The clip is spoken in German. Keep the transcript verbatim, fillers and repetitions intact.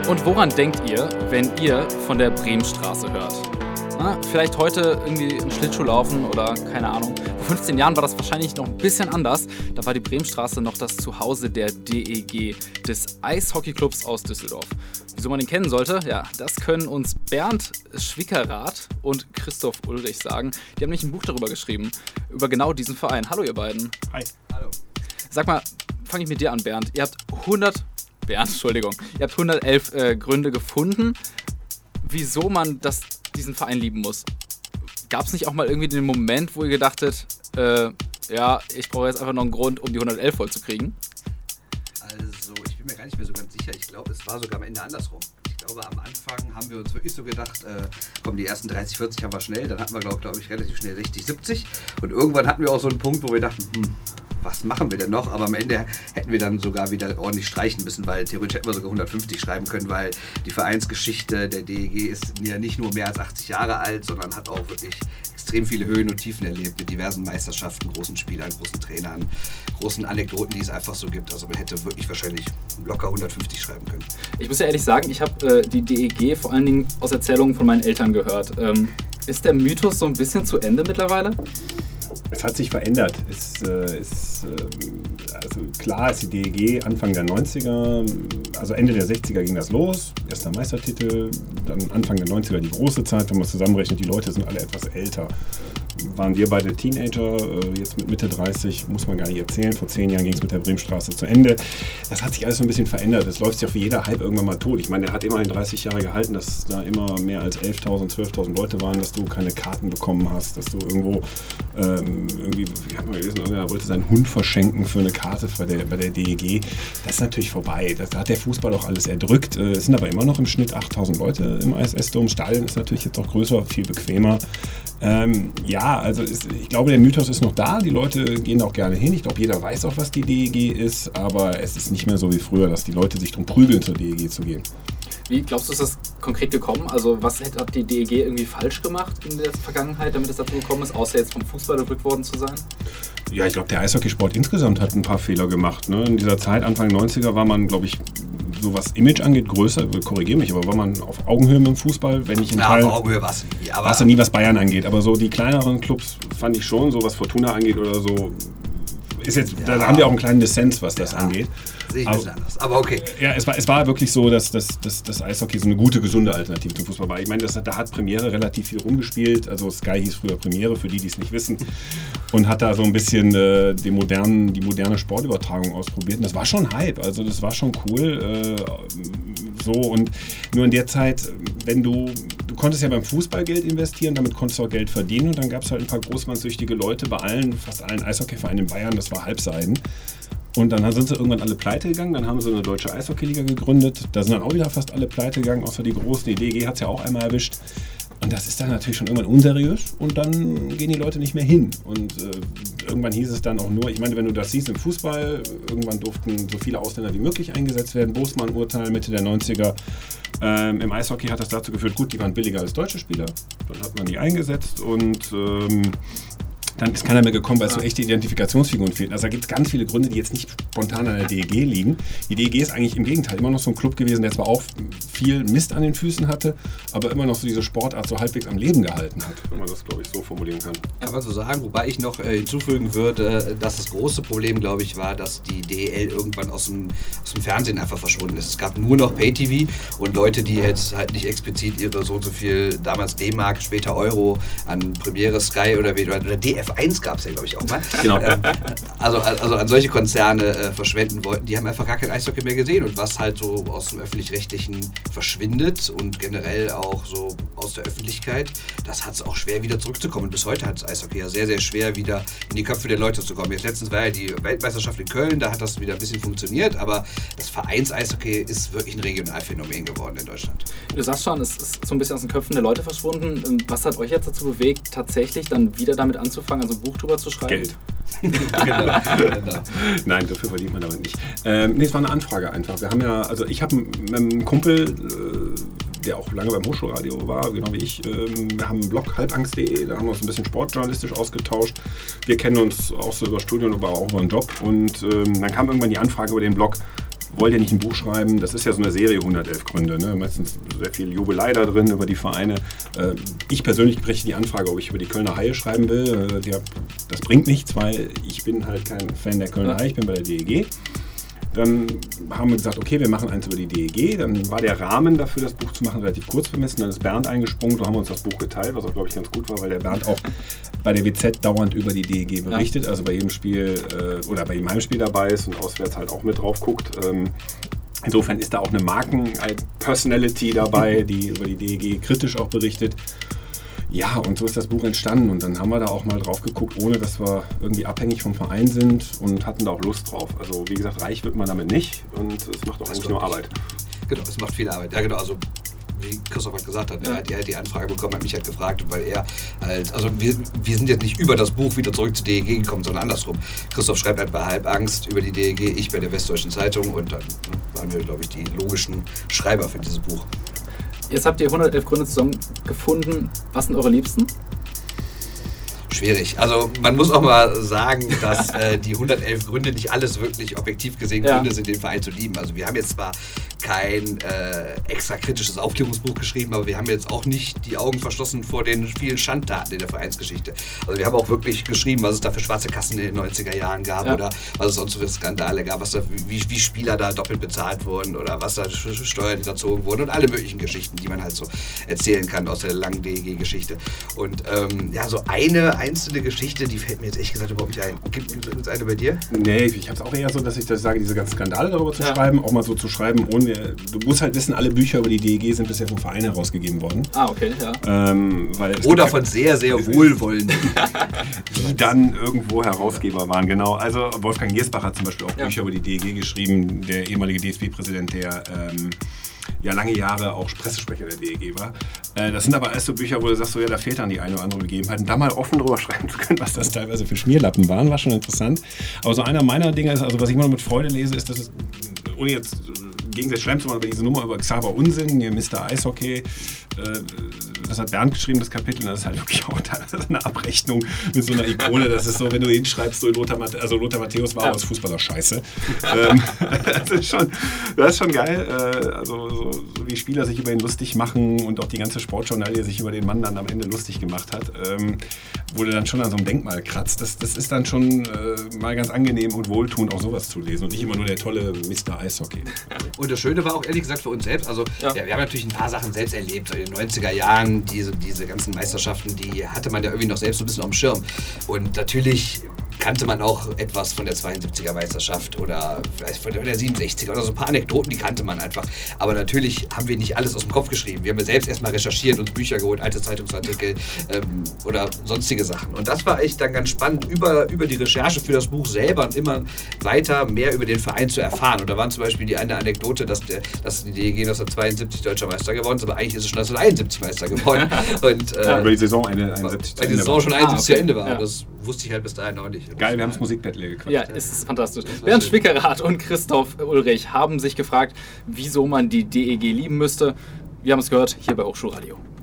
Und woran denkt ihr, wenn ihr von der Bremenstraße hört? Na, vielleicht heute irgendwie einen Schlittschuh laufen oder keine Ahnung. Vor fünfzehn Jahren war das wahrscheinlich noch ein bisschen anders. Da war die Bremenstraße noch das Zuhause der D E G, des Eishockeyclubs aus Düsseldorf. Wieso man den kennen sollte? Ja, das können uns Bernd Schwickerath und Christoph Ulrich sagen. Die haben nämlich ein Buch darüber geschrieben, über genau diesen Verein. Hallo ihr beiden. Hi. Hallo. Sag mal, fange ich mit dir an, Bernd. Ihr habt hundert, Bernd, Entschuldigung, ihr habt hundertelf äh, Gründe gefunden, wieso man das, diesen Verein lieben muss. Gab es nicht auch mal irgendwie den Moment, wo ihr gedachtet, äh, ja, ich brauche jetzt einfach noch einen Grund, um die hundertelf voll zu kriegen? Also, ich bin mir gar nicht mehr so ganz sicher. Ich glaube, es war sogar am Ende andersrum. Ich glaube, am Anfang haben wir uns wirklich so gedacht, äh, komm, die ersten dreißig, vierzig haben wir schnell. Dann hatten wir, glaube glaub ich, relativ schnell sechzig, siebzig. Und irgendwann hatten wir auch so einen Punkt, wo wir dachten, hm, was machen wir denn noch? Aber am Ende hätten wir dann sogar wieder ordentlich streichen müssen, weil theoretisch hätten wir sogar hundertfünfzig schreiben können, weil die Vereinsgeschichte der D E G ist ja nicht nur mehr als achtzig Jahre alt, sondern hat auch wirklich extrem viele Höhen und Tiefen erlebt mit diversen Meisterschaften, großen Spielern, großen Trainern, großen Anekdoten, die es einfach so gibt. Also man hätte wirklich wahrscheinlich locker hundertfünfzig schreiben können. Ich muss ja ehrlich sagen, ich habe äh, die D E G vor allen Dingen aus Erzählungen von meinen Eltern gehört. Ähm, ist der Mythos so ein bisschen zu Ende mittlerweile? Es hat sich verändert. Es äh, ist, äh, also klar ist die D E G Anfang der neunziger, also Ende der sechziger ging das los, erster Meistertitel, dann Anfang der neunziger die große Zeit, wenn man es zusammenrechnet, die Leute sind alle etwas älter. Waren wir beide Teenager, jetzt mit Mitte dreißig, muss man gar nicht erzählen. Vor zehn Jahren ging es mit der Bremenstraße zu Ende. Das hat sich alles so ein bisschen verändert. Es läuft ja für jeder Hype irgendwann mal tot. Ich meine, er hat immerhin dreißig Jahre gehalten, dass da immer mehr als elftausend, zwölftausend Leute waren, dass du keine Karten bekommen hast, dass du irgendwo ähm, irgendwie, ich habe mal gelesen, irgendwer wollte seinen Hund verschenken für eine Karte bei der, bei der D E G. Das ist natürlich vorbei. Das hat der Fußball auch alles erdrückt. Es sind aber immer noch im Schnitt achttausend Leute im I S S-Dom. Stadion ist natürlich jetzt auch größer, viel bequemer. Ähm, ja, also ist, ich glaube, der Mythos ist noch da. Die Leute gehen da auch gerne hin. Ich glaube, jeder weiß auch, was die D E G ist. Aber es ist nicht mehr so wie früher, dass die Leute sich drum prügeln, zur D E G zu gehen. Wie glaubst du, ist das konkret gekommen? Also was hat die D E G irgendwie falsch gemacht in der Vergangenheit, damit es dazu gekommen ist, außer jetzt vom Fußball erdrückt worden zu sein? Ja, ich glaube, der Eishockeysport insgesamt hat ein paar Fehler gemacht. Ne? In dieser Zeit, Anfang neunziger, war man, glaube ich, so was Image angeht, größer, korrigiere mich, aber war man auf Augenhöhe mit dem Fußball, wenn ich in ja, Teil... auf Augenhöhe war es nie. War es ja nie, was Bayern angeht, aber so die kleineren Clubs fand ich schon, so was Fortuna angeht oder so, ist jetzt, ja. Da haben wir auch einen kleinen Dissens, was das ja. angeht. Sehe ich ein bisschen anders, aber okay. Ja, es war, es war wirklich so, dass das dass, dass Eishockey so eine gute, gesunde Alternative zum Fußball war. Ich meine, das, da hat Premiere relativ viel rumgespielt, also Sky hieß früher Premiere, für die, die es nicht wissen, und hat da so ein bisschen äh, die, modernen, die moderne Sportübertragung ausprobiert. Und das war schon Hype, also das war schon cool. Äh, so und nur in der Zeit, wenn du, du konntest ja beim Fußball Geld investieren, damit konntest du auch Geld verdienen und dann gab es halt ein paar großmannsüchtige Leute bei allen, fast allen Eishockeyvereinen in Bayern, das war Halbseiden. Und dann sind sie irgendwann alle pleite gegangen, dann haben sie eine deutsche Eishockeyliga gegründet, da sind dann auch wieder fast alle pleite gegangen, außer die Großen, die D E G hat es ja auch einmal erwischt. Und das ist dann natürlich schon irgendwann unseriös und dann gehen die Leute nicht mehr hin. Und äh, irgendwann hieß es dann auch nur, ich meine, wenn du das siehst im Fußball, irgendwann durften so viele Ausländer wie möglich eingesetzt werden. Bosman-Urteil Mitte der neunziger. Ähm, Im Eishockey hat das dazu geführt, gut, die waren billiger als deutsche Spieler. Dann hat man die eingesetzt und ähm, dann ist keiner mehr gekommen, weil es so echte Identifikationsfiguren fehlten. Also da gibt es ganz viele Gründe, die jetzt nicht spontan an der D E G liegen. Die D E G ist eigentlich im Gegenteil immer noch so ein Club gewesen, der zwar auch viel Mist an den Füßen hatte, aber immer noch so diese Sportart so halbwegs am Leben gehalten hat, wenn man das, glaube ich, so formulieren kann. Kann man so sagen, wobei ich noch äh, hinzufügen würde, dass das große Problem, glaube ich, war, dass die D E L irgendwann aus dem, aus dem Fernsehen einfach verschwunden ist. Es gab nur noch Pay-T V und Leute, die jetzt halt nicht explizit ihre so und so viel, damals D-Mark, später Euro an Premiere, Sky oder, oder D F eins gab es ja, glaube ich, auch mal. Genau. Also, also an solche Konzerne äh, verschwenden wollten, die haben einfach gar kein Eishockey mehr gesehen. Und was halt so aus dem Öffentlich-Rechtlichen verschwindet und generell auch so aus der Öffentlichkeit, das hat es auch schwer wieder zurückzukommen. Bis heute hat das Eishockey ja sehr, sehr schwer wieder in die Köpfe der Leute zu kommen. Jetzt letztens war ja die Weltmeisterschaft in Köln, da hat das wieder ein bisschen funktioniert, aber das Vereins-Eishockey ist wirklich ein Regionalphänomen geworden in Deutschland. Du sagst schon, es ist so ein bisschen aus den Köpfen der Leute verschwunden. Was hat euch jetzt dazu bewegt, tatsächlich dann wieder damit anzufangen, also ein Buch drüber zu schreiben? Geld. genau. Nein, dafür verdient man damit nicht. Ähm, nee, es war eine Anfrage einfach. Wir haben ja, also ich habe mit einem Kumpel, äh, der auch lange beim Hochschulradio war, genau wie ich, ähm, wir haben einen Blog halbangst punkt de, da haben wir uns ein bisschen sportjournalistisch ausgetauscht. Wir kennen uns auch so über Studium, aber auch über den Job und ähm, dann kam irgendwann die Anfrage über den Blog, wollte ja nicht ein Buch schreiben, das ist ja so eine Serie, hundertelf Gründe, ne? Meistens sehr viel Jubelei da drin über die Vereine. Äh, ich persönlich kriege die Anfrage, ob ich über die Kölner Haie schreiben will. Äh, die, das bringt nichts, weil ich bin halt kein Fan der Kölner Haie, ich bin bei der D E G. Dann haben wir gesagt, okay, wir machen eins über die D E G. Dann war der Rahmen dafür, das Buch zu machen, relativ kurz bemessen. Dann ist Bernd eingesprungen, da haben wir uns das Buch geteilt, was auch, glaube ich, ganz gut war, weil der Bernd auch bei der W Z dauernd über die D E G berichtet, ja. Also bei jedem Spiel äh, oder bei jedem Heimspiel dabei ist und auswärts halt auch mit drauf guckt. Ähm, insofern ist da auch eine Marken-Personality dabei, die über die D E G kritisch auch berichtet. Ja, und so ist das Buch entstanden und dann haben wir da auch mal drauf geguckt, ohne dass wir irgendwie abhängig vom Verein sind und hatten da auch Lust drauf. Also wie gesagt, reich wird man damit nicht und es macht auch eigentlich nur Arbeit. Genau, es macht viel Arbeit. Ja genau, also wie Christoph halt gesagt hat, ja. er, hat, er hat die Anfrage bekommen, hat mich halt gefragt, weil er halt, also wir, wir sind jetzt nicht über das Buch wieder zurück zur D E G gekommen, sondern andersrum. Christoph schreibt halt bei Halbangst über die D E G, ich bei der Westdeutschen Zeitung und dann waren wir, glaube ich, die logischen Schreiber für dieses Buch. Jetzt habt ihr hundertelf Gründe zusammen gefunden. Was sind eure Liebsten? Schwierig. Also man muss auch mal sagen, dass äh, die hundertelf Gründe nicht alles wirklich objektiv gesehen ja. Gründe sind, den Verein zu lieben. Also wir haben jetzt zwar kein äh, extra kritisches Aufklärungsbuch geschrieben, aber wir haben jetzt auch nicht die Augen verschlossen vor den vielen Schandtaten in der Vereinsgeschichte. Also wir haben auch wirklich geschrieben, was es da für schwarze Kassen in den neunziger Jahren gab ja. oder was es sonst für Skandale gab, was da, wie, wie Spieler da doppelt bezahlt wurden oder was da Steuern hinterzogen wurden und alle möglichen Geschichten, die man halt so erzählen kann aus der langen D E G-Geschichte. Und ähm, ja, so eine einzelne Geschichte, die fällt mir jetzt ehrlich gesagt überhaupt nicht ein. Gibt es eine bei dir? Nee, ich habe es auch eher so, dass ich das sage, diese ganzen Skandale darüber zu ja. schreiben, auch mal so zu schreiben, ohne, du musst halt wissen, alle Bücher über die D E G sind bisher vom Verein herausgegeben worden. Ah, okay, ja. Ähm, weil Oder von sehr, sehr wohlwollenden. Die dann irgendwo Herausgeber waren, genau. Also Wolfgang Giersbach hat zum Beispiel auch ja. Bücher über die D E G geschrieben, der ehemalige D S B-Präsident, der ähm, ja lange Jahre auch Pressesprecher der D E G war. Äh, das sind aber erst so Bücher, wo du sagst, so, ja, da fehlt dann die eine oder andere Begebenheit. Und da mal offen drüber schreiben zu können, was das teilweise für Schmierlappen waren, war schon interessant. Aber so einer meiner Dinge ist, also was ich immer noch mit Freude lese, ist, dass es, ohne jetzt gegenseitig schlemm zu machen, aber diese Nummer über Xaver Unsinn, hier Mister Eishockey, äh, das hat Bernd geschrieben, das Kapitel, und das ist halt wirklich auch eine Abrechnung mit so einer Ikone. Das ist so, wenn du hinschreibst, so Lothar, Matthäus, also Lothar Matthäus war als Fußballer scheiße. ähm, das, ist schon, das ist schon geil. Äh, also so, so wie Spieler sich über ihn lustig machen und auch die ganze Sportjournalie sich über den Mann dann am Ende lustig gemacht hat, ähm, wo du dann schon an so einem Denkmal kratzt. Das, das ist dann schon äh, mal ganz angenehm und wohltuend, auch sowas zu lesen und nicht immer nur der tolle Mister Eishockey. Und das Schöne war auch ehrlich gesagt für uns selbst, also ja. Ja, wir haben natürlich ein paar Sachen selbst erlebt, so in den neunziger Jahren, diese, diese ganzen Meisterschaften, die hatte man ja irgendwie noch selbst so ein bisschen auf dem Schirm. Und natürlich kannte man auch etwas von der zweiundsiebziger Meisterschaft oder vielleicht von der siebenundsechziger oder so ein paar Anekdoten, die kannte man einfach. Aber natürlich haben wir nicht alles aus dem Kopf geschrieben. Wir haben ja selbst erstmal recherchiert, uns Bücher geholt, alte Zeitungsartikel ähm, oder sonstige Sachen. Und das war echt dann ganz spannend, über, über die Recherche für das Buch selber und immer weiter mehr über den Verein zu erfahren. Und da waren zum Beispiel die eine Anekdote, dass, der, dass die D E G neunzehnhundertzweiundsiebzig deutscher Meister geworden ist, aber eigentlich ist es schon neunzehnhunderteinundsiebzig Meister geworden. Und, äh, ja, über die Saison einundsiebzig weil die Saison schon einundsiebzig zu ah, okay. Ende war. Ja. Das wusste ich halt bis dahin noch nicht. Geil, wir haben das Musikbattle gequatscht. Ja, es ist fantastisch. Bernd Schwickerath und Christoph Ulrich haben sich gefragt, wieso man die D E G lieben müsste. Wir haben es gehört, hier bei Hochschulradio.